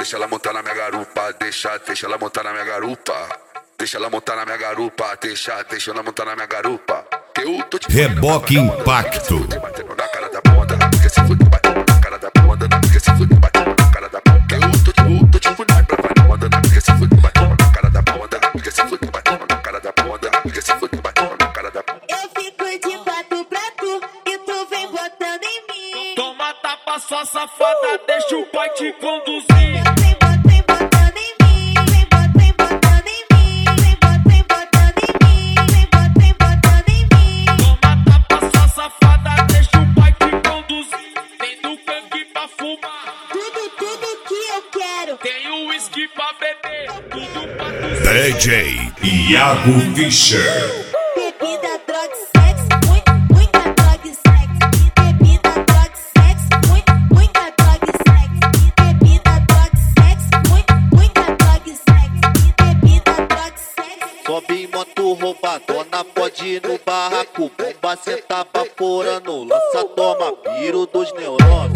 Deixa ela montar na minha garupa, deixa ela montar na minha garupa. Deixa ela montar na minha garupa, deixa ela montar na minha garupa. Eu tô te Reboque Impacto. Na cara da bunda, porque se fuder, batendo na cara da bunda, porque se fuder, batendo na cara da bunda. Eu tô te fudendo pra vai na bunda, porque se fuder, batendo na cara da bunda, porque se fuder, batendo na cara da bunda, porque se fuder, batendo na cara da bunda. Eu fico de quatro pra tu e tu vem botando em mim. Toma tapa, sua safada, deixa o pai te conduzir. Vem botando em mim, vem botando em mim, vem botando em mim, vem botando em mim. Toma tapa, sua safada, deixa o pai te conduzir. Tem do canque pra fumar, Tudo que eu quero. tem o uísque pra beber, tudo pra tu. DJ Iago Fischer. Bebida, droga, sexo, muita droga e sexo. Bebida, droga, sexo, muita droga e sexo. Bebida, droga, sexo, muita droga e sexo. Bebida, droga, sexo. Sobe em moto roubadona, pode ir no barraco. Bomba cê tá vaporando, lança, toma, piro dos neurônios.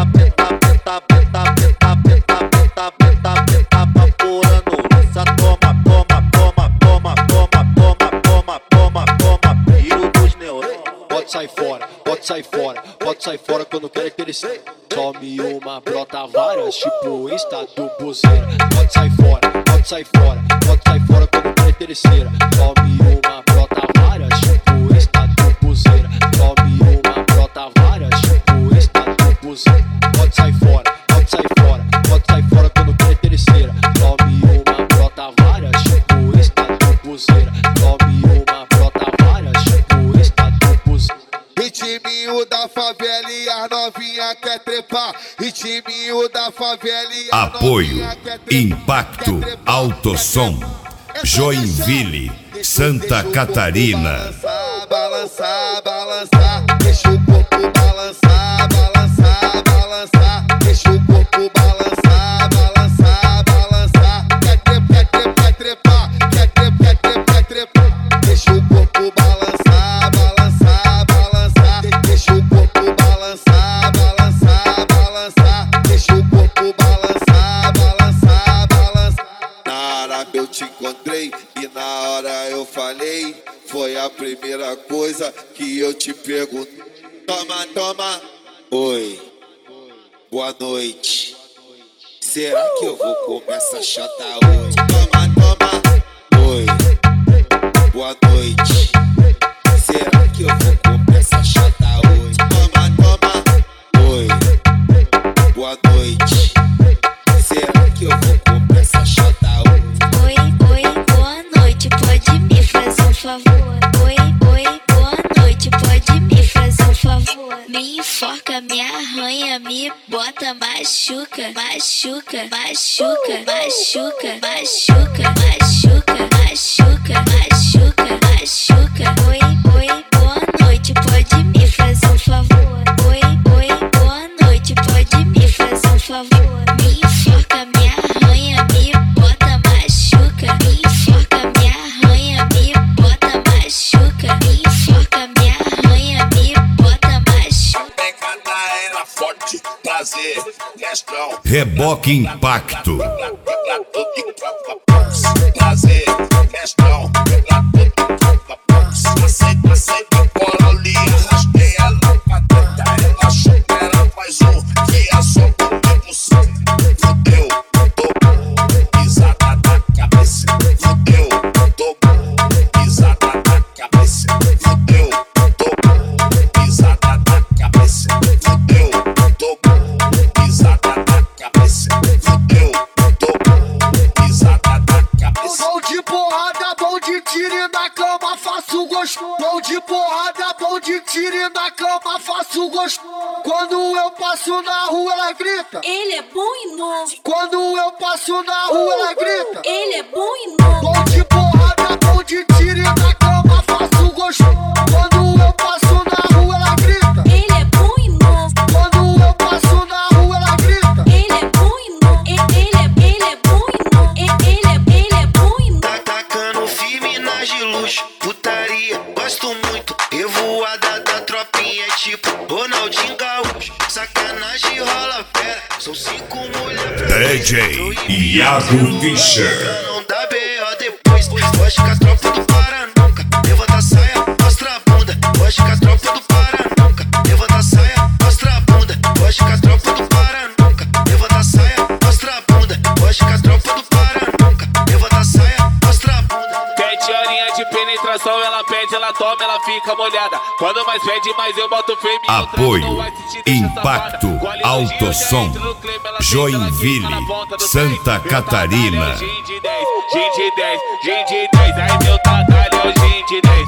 Tá vaporando, lança, toma, piro dos neurônios. Pode sair fora quando quer crescer. Tome uma, brota várias, tipo Insta do buzeira. Pode sair fora quando quer crescer. Tome uma, brota várias, tipo Insta do buzeira. Tome uma, brota várias, tipo Insta do buzeira. Pode sair fora quando quer crescer. Tome uma, brota várias, tipo Insta do buzeira. Tome uma, brota várias, tipo Insta do buzeira. Ritminho da favela e as novinha quer trepar. Ritminho da favela e as Apoio novinha quer trepar. Impacto Autosom, Joinville, Santa Catarina. Balançar, deixa o corpo balançar, deixa o corpo balançar. Quer trepar, deixa o corpo balançar, deixa o corpo balançar, deixa o corpo balançar. Na hora eu te encontrei e na hora eu falei, foi a primeira coisa que eu te perguntei. Toma, oi, boa noite. Será que eu vou comer essa chata hoje? Toma, oi, boa noite. Será que eu vou comer essa chata hoje? Toma, oi, boa noite. Será que eu vou comer essa chata hoje? Oi, boa noite, pode me fazer um favor? Oi, boa noite, pode me fazer um favor? Me enforca, me arranha, me bota, machuca. Oi, boa noite, pode me fazer um favor? Oi, boa noite, pode me fazer um favor? Me enforca, me arranha, me bota, machuca. Me enforca, me arranha, me bota, machuca. Me enforca, me arranha, me bota, machuca. Pegada era forte, prazer, questão. Reboque Impacto. Prazer, questão. Aceita, cola ali, arrastei ela pra dentro. Ela achou que era mais um, que é só comigo sim. Fudeu, tô pisada na cabeça. Fudeu, tô pisada na cabeça. Fudeu, tô pisada na cabeça. Fudeu, tô pisada na cabeça. Fudeu, tô pisada na cabeça. Bom de porrada, bom de tiro na cama, faço gosto. Bom de porrada, bom de tiro na cama, faço gosto. Quando eu passo na rua, ela grita. Ele é bom e novo. Quando eu passo na rua, ela grita. Ele é bom e novo. Bom de porrada, bom de tiro na cama, faço gosto. Quando eu passo na rua, ela grita. Ele é bom e novo. Quando eu passo na rua, ela grita. Ele é bom e novo. Ele é bom e novo. Ele é bom e novo. Tá tacando firme nas de luxo, putaria, gosto muito. Revoada da tropinha, tipo Ronaldinho Gaúcho. Sacanagem rola fera, são 5 mulheres. DJ Iago Fischer. Não dá B.O. depois. Hoje com as tropas do Pará nunca. Levanta a saia, mostra a bunda. Hoje com as tropas do Pará nunca. Levanta a saia, mostra a bunda. Hoje com as tropas do Pará nunca. Levanta a saia, mostra a bunda. Hoje com as tropas do Pará nunca. Levanta a saia, mostra a bunda. 7 horinhas de penetração, ela pede, ela toma, ela fica molhada. Quando mais pede, mais eu boto fêmea. Apoio Impacto Autosom, Joinville, Santa Catarina. Gin de 10, gin de 10, gin de 10. Aí meu tatalho é o gin de 10.